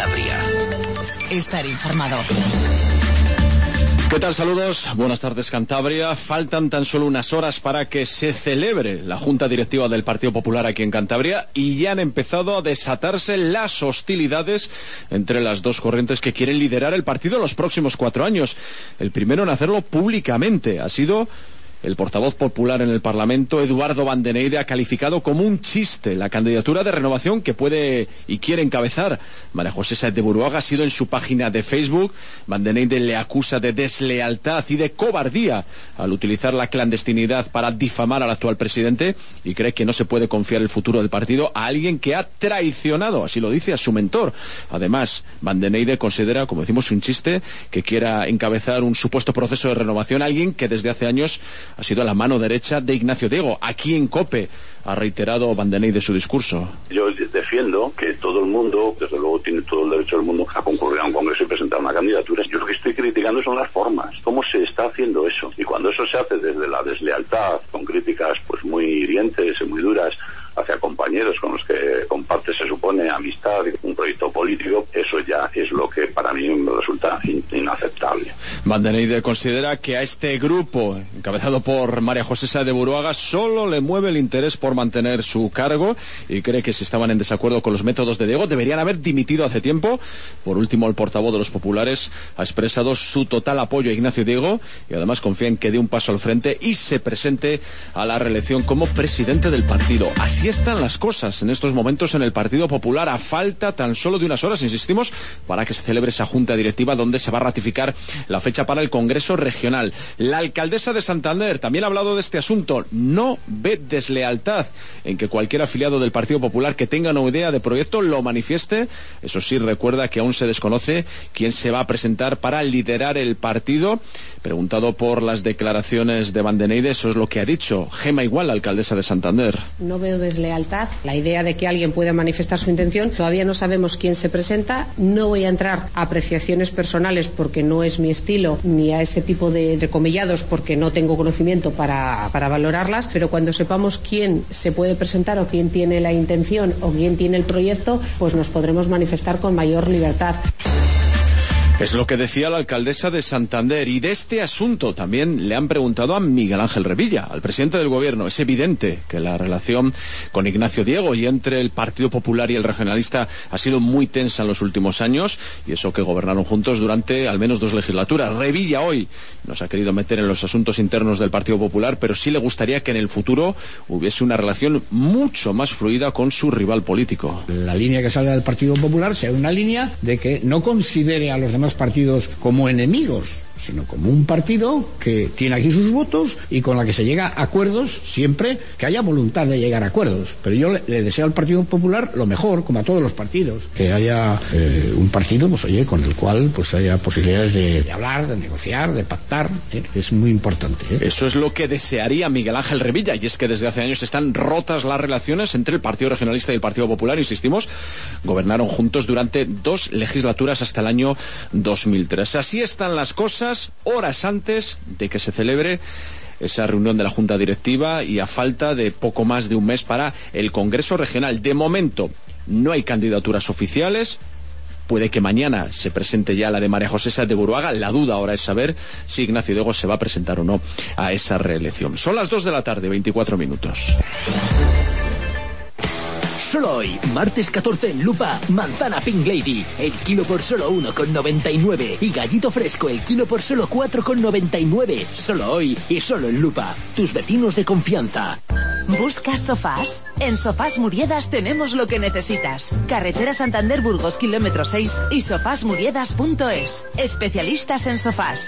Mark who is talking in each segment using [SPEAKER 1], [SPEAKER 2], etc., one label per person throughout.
[SPEAKER 1] Cantabria.
[SPEAKER 2] Estar informado.
[SPEAKER 3] ¿Qué tal? Saludos. Buenas tardes, Cantabria. Faltan tan solo unas horas para que se celebre la Junta Directiva del Partido Popular aquí en Cantabria y ya han empezado a desatarse las hostilidades entre las dos corrientes que quieren liderar el partido los próximos 4 años. El primero en hacerlo públicamente ha sido el portavoz popular en el Parlamento, Eduardo Van den Eijde, ha calificado como un chiste la candidatura de renovación que puede y quiere encabezar María José Sáez de Buruaga. Ha sido en su página de Facebook. Van den Eijde le acusa de deslealtad y de cobardía al utilizar la clandestinidad para difamar al actual presidente y cree que no se puede confiar el futuro del partido a alguien que ha traicionado, así lo dice, a su mentor. Además, Van den Eijde considera, como decimos, un chiste que quiera encabezar un supuesto proceso de renovación a alguien que desde hace años ha sido la mano derecha de Ignacio Diego. Aquí en COPE ha reiterado Van den Eijde su discurso.
[SPEAKER 4] Yo defiendo que todo el mundo, desde luego tiene todo el derecho del mundo a concurrir a un congreso y presentar una candidatura. Yo lo que estoy criticando son las formas, cómo se está haciendo eso. Y cuando eso se hace desde la deslealtad, con críticas pues muy hirientes y muy duras hacia compañeros con los que comparte, se supone, amistad y un proyecto político, eso ya es lo que para mí me resulta inaceptable.
[SPEAKER 3] Van den Eijde considera que a este grupo, encabezado por María José Sáez de Buruaga, solo le mueve el interés por mantener su cargo y cree que si estaban en desacuerdo con los métodos de Diego deberían haber dimitido hace tiempo. Por último, el portavoz de los populares ha expresado su total apoyo a Ignacio Diego y además confía en que dé un paso al frente y se presente a la reelección como presidente del partido. Así están las cosas en estos momentos en el Partido Popular, a falta tan solo de unas horas, insistimos, para que se celebre esa junta directiva donde se va a ratificar la fecha para el Congreso Regional. La alcaldesa de Santander también ha hablado de este asunto. No ve deslealtad en que cualquier afiliado del Partido Popular que tenga una idea de proyecto lo manifieste. Eso sí, recuerda que aún se desconoce quién se va a presentar para liderar el partido. Preguntado por las declaraciones de Van den Eijde, eso es lo que ha dicho Gema Igual, la alcaldesa de Santander.
[SPEAKER 5] No veo deslealtad, la idea de que alguien pueda manifestar su intención. Todavía no sabemos quién se presenta. No voy a entrar a apreciaciones personales porque no es mi estilo, ni a ese tipo de entrecomillados porque no tengo conocimiento para valorarlas, pero cuando sepamos quién se puede presentar o quién tiene la intención o quién tiene el proyecto, pues nos podremos manifestar con mayor libertad.
[SPEAKER 3] Es lo que decía la alcaldesa de Santander. Y de este asunto también le han preguntado a Miguel Ángel Revilla, al presidente del gobierno. Es evidente que la relación con Ignacio Diego y entre el Partido Popular y el regionalista ha sido muy tensa en los últimos años, y eso que gobernaron juntos durante al menos 2 legislaturas. Revilla hoy no se ha querido meter en los asuntos internos del Partido Popular, pero sí le gustaría que en el futuro hubiese una relación mucho más fluida con su rival político.
[SPEAKER 6] La línea que salga del Partido Popular sea una línea de que no considere a los demás partidos como enemigos, sino como un partido que tiene aquí sus votos y con la que se llega a acuerdos siempre que haya voluntad de llegar a acuerdos. Pero yo le deseo al Partido Popular lo mejor, como a todos los partidos, que haya un partido, pues oye, con el cual pues haya posibilidades de hablar, de negociar, de pactar. Es muy importante.
[SPEAKER 3] Eso es lo que desearía Miguel Ángel Revilla, y es que desde hace años están rotas las relaciones entre el Partido Regionalista y el Partido Popular. Insistimos, gobernaron juntos durante 2 legislaturas hasta el año 2003. Así están las cosas horas antes de que se celebre esa reunión de la Junta Directiva y a falta de poco más de un mes para el Congreso Regional. De momento no hay candidaturas oficiales. Puede que mañana se presente ya la de María José Sáez de Buruaga. La duda ahora es saber si Ignacio Diego se va a presentar o no a esa reelección. Son las 2 de la tarde, 24 minutos.
[SPEAKER 1] Solo hoy, martes 14 en Lupa, manzana Pink Lady, el kilo por solo 1,99 y gallito fresco, el kilo por solo 4,99. Solo hoy y solo en Lupa, tus vecinos de confianza.
[SPEAKER 2] ¿Buscas sofás? En Sofás Muriedas tenemos lo que necesitas. Carretera Santander-Burgos, kilómetro 6 y sofasmuriedas.es. Especialistas en sofás.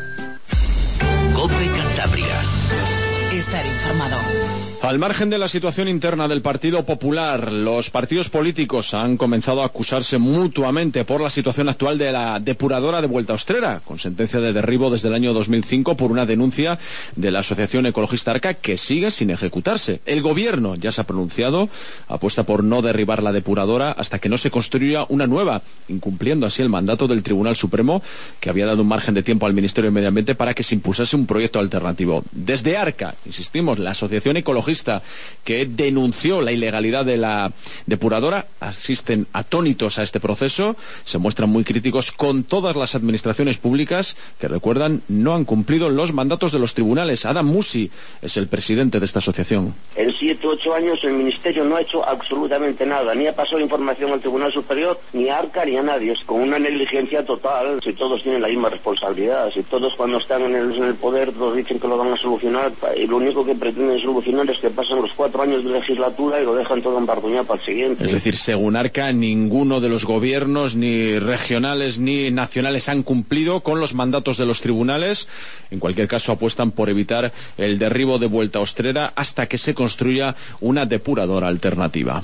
[SPEAKER 1] COPE Cantabria.
[SPEAKER 2] Estar informado.
[SPEAKER 3] Al margen de la situación interna del Partido Popular, los partidos políticos han comenzado a acusarse mutuamente por la situación actual de la depuradora de Vuelta Ostrera, con sentencia de derribo desde el año 2005 por una denuncia de la Asociación Ecologista Arca que sigue sin ejecutarse. El gobierno ya se ha pronunciado, apuesta por no derribar la depuradora hasta que no se construya una nueva, incumpliendo así el mandato del Tribunal Supremo, que había dado un margen de tiempo al Ministerio de Medio Ambiente para que se impulsase un proyecto alternativo. Desde Arca, insistimos, la Asociación Ecologista ecologista que denunció la ilegalidad de la depuradora, asisten atónitos a este proceso, se muestran muy críticos con todas las administraciones públicas que, recuerdan, no han cumplido los mandatos de los tribunales. Adam Musi es el presidente de esta asociación.
[SPEAKER 7] En 7 u 8 años el Ministerio no ha hecho absolutamente nada, ni ha pasado información al Tribunal Superior, ni a Arca, ni a nadie. Es con una negligencia total. Si todos tienen la misma responsabilidad, si todos cuando están en el poder todos dicen que lo van a solucionar, y lo único que pretenden solucionar es que pasan los 4 años de legislatura y lo dejan todo embarduñado para el siguiente.
[SPEAKER 3] Es decir, según Arca, ninguno de los gobiernos, ni regionales ni nacionales, han cumplido con los mandatos de los tribunales. En cualquier caso, apuestan por evitar el derribo de Vuelta Ostrera hasta que se construya una depuradora alternativa.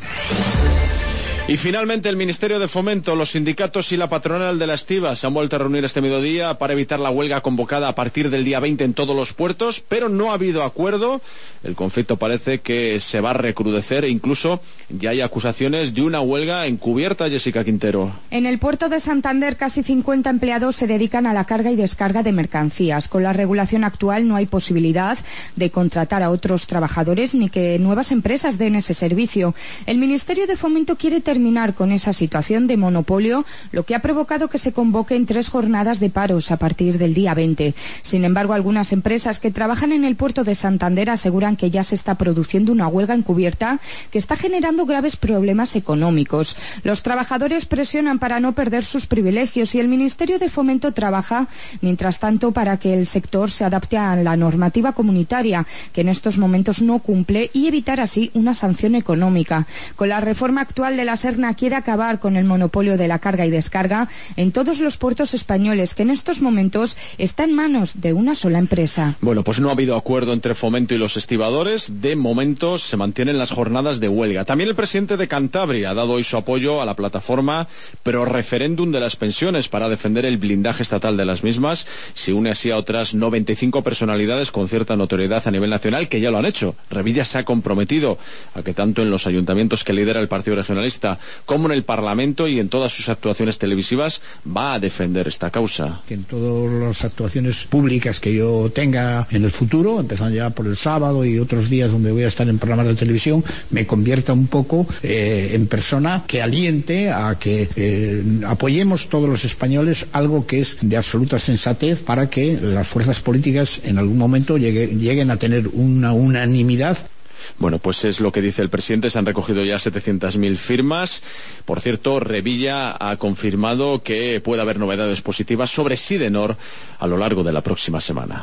[SPEAKER 3] Y finalmente el Ministerio de Fomento, los sindicatos y la patronal de la estiba se han vuelto a reunir este mediodía para evitar la huelga convocada a partir del día 20 en todos los puertos, pero no ha habido acuerdo. El conflicto parece que se va a recrudecer e incluso ya hay acusaciones de una huelga encubierta. Jessica Quintero.
[SPEAKER 8] En el puerto de Santander casi 50 empleados se dedican a la carga y descarga de mercancías. Con la regulación actual no hay posibilidad de contratar a otros trabajadores ni que nuevas empresas den ese servicio. El Ministerio de Fomento quiere terminar con esa situación de monopolio, lo que ha provocado que se convoquen 3 jornadas de paros a partir del día 20. Sin embargo, algunas empresas que trabajan en el puerto de Santander aseguran que ya se está produciendo una huelga encubierta que está generando graves problemas económicos. Los trabajadores presionan para no perder sus privilegios y el Ministerio de Fomento trabaja, mientras tanto, para que el sector se adapte a la normativa comunitaria, que en estos momentos no cumple, y evitar así una sanción económica. Con la reforma actual de la Serna quiere acabar con el monopolio de la carga y descarga en todos los puertos españoles, que en estos momentos está en manos de una sola empresa.
[SPEAKER 3] Bueno, pues no ha habido acuerdo entre Fomento y los estibadores. De momento se mantienen las jornadas de huelga. También el presidente de Cantabria ha dado hoy su apoyo a la plataforma Pro Referéndum de las pensiones para defender el blindaje estatal de las mismas. Se une así a otras 95 personalidades con cierta notoriedad a nivel nacional que ya lo han hecho. Revilla se ha comprometido a que tanto en los ayuntamientos que lidera el Partido Regionalista como en el Parlamento y en todas sus actuaciones televisivas va a defender esta causa.
[SPEAKER 6] Que en todas las actuaciones públicas que yo tenga en el futuro, empezando ya por el sábado y otros días donde voy a estar en programas de televisión, me convierta un poco en persona que aliente a que apoyemos todos los españoles algo que es de absoluta sensatez para que las fuerzas políticas en algún momento lleguen a tener una unanimidad.
[SPEAKER 3] Bueno, pues es lo que dice el presidente. Se han recogido ya 700.000 firmas. Por cierto, Revilla ha confirmado que puede haber novedades positivas sobre Sidenor a lo largo de la próxima semana.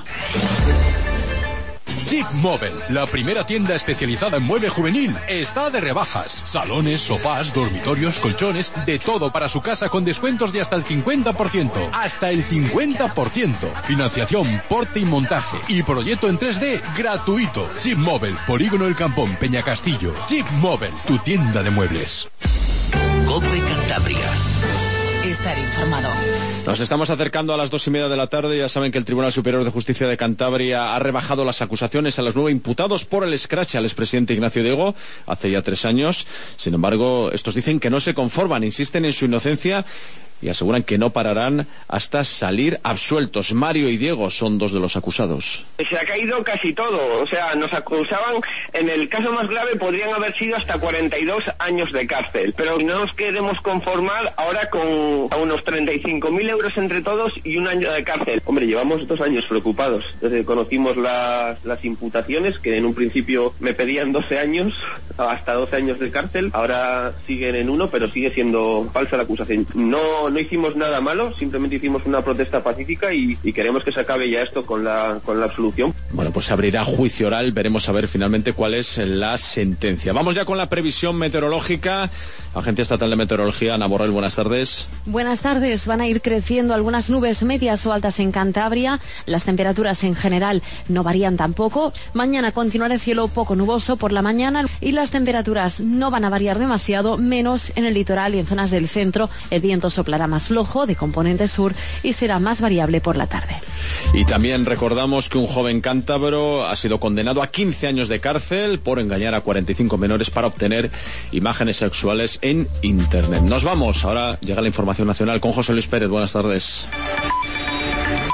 [SPEAKER 9] Jeep Mobile, la primera tienda especializada en mueble juvenil, está de rebajas. Salones, sofás, dormitorios, colchones, de todo para su casa con descuentos de hasta el 50%. ¡Hasta el 50%! Financiación, porte y montaje. Y proyecto en 3D gratuito. Jeep Mobile, Polígono El Campón, Peñacastillo. Jeep Mobile, tu tienda de muebles.
[SPEAKER 1] COPE Cantabria.
[SPEAKER 2] Estar informado.
[SPEAKER 3] Nos estamos acercando a las 2:30 de la tarde. Ya saben que el Tribunal Superior de Justicia de Cantabria ha rebajado las acusaciones a los 9 imputados por el escrache al expresidente Ignacio Diego hace ya 3 años. Sin embargo, estos dicen que no se conforman, insisten en su inocencia y aseguran que no pararán hasta salir absueltos. Mario y Diego son 2 de los acusados.
[SPEAKER 10] Se ha caído casi todo, o sea, nos acusaban, en el caso más grave podrían haber sido hasta 42 años de cárcel, pero no nos queremos conformar ahora con unos 35.000 euros entre todos y 1 año de cárcel. Hombre, llevamos 2 años preocupados, desde que conocimos las imputaciones, que en un principio me pedían 12 años, hasta 12 años de cárcel, ahora siguen en 1, pero sigue siendo falsa la acusación. No hicimos nada malo, simplemente hicimos una protesta pacífica y queremos que se acabe ya esto con la absolución.
[SPEAKER 3] Bueno, pues se abrirá juicio oral, veremos a ver finalmente cuál es la sentencia. Vamos ya con la previsión meteorológica. Agencia Estatal de Meteorología, Ana Borrell, buenas tardes.
[SPEAKER 11] Buenas tardes. Van a ir creciendo algunas nubes medias o altas en Cantabria. Las temperaturas en general no varían tampoco. Mañana continuará el cielo poco nuboso por la mañana y las temperaturas no van a variar demasiado, menos en el litoral y en zonas del centro. El viento soplará más flojo, de componente sur, y será más variable por la tarde.
[SPEAKER 3] Y también recordamos que un joven cántabro ha sido condenado a 15 años de cárcel por engañar a 45 menores para obtener imágenes sexuales en Internet. Nos vamos, ahora llega la información nacional con José Luis Pérez. Buenas tardes.